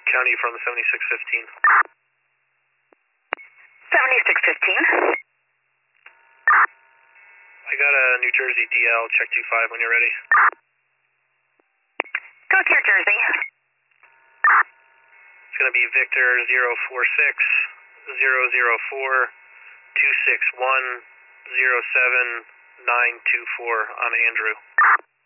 County from the 7615. 7615. I got a New Jersey DL, check 25 when you're ready. Go to New Jersey. It's going to be Victor 046 004 261 07924 on Andrew.